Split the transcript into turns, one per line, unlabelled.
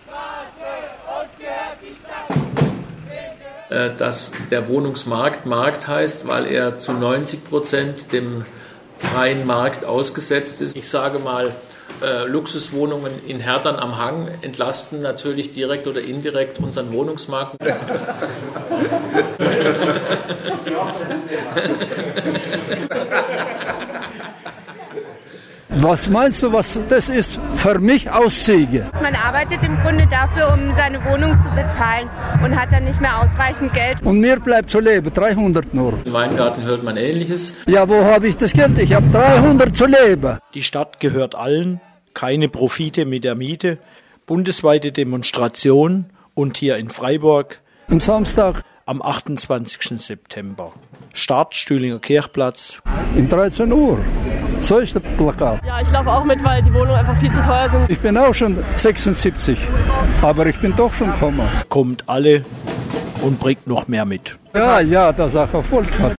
Dass der Wohnungsmarkt Markt heißt, weil er zu 90% dem freien Markt ausgesetzt ist. Ich sage mal, Luxuswohnungen in Herdern am Hang entlasten natürlich direkt oder indirekt unseren Wohnungsmarkt.
Was meinst du, was das ist für mich Auszüge?
Man arbeitet im Grunde dafür, um seine Wohnung zu bezahlen und hat dann nicht mehr ausreichend Geld.
Und mir bleibt zu leben, 300 nur.
Im Weingarten hört man Ähnliches.
Ja, wo habe ich das Geld? Ich habe 300 zu leben.
Die Stadt gehört allen, keine Profite mit der Miete, bundesweite Demonstration und hier in Freiburg
am Samstag
am 28. September. Start Stühlinger Kirchplatz.
Um 13 Uhr. So ist das Plakat.
Ja, ich laufe auch mit, weil die Wohnungen einfach viel zu teuer sind.
Ich bin auch schon 76, aber ich bin doch schon gekommen.
Kommt alle und bringt noch mehr mit.
Ja, dass auch Erfolg hat.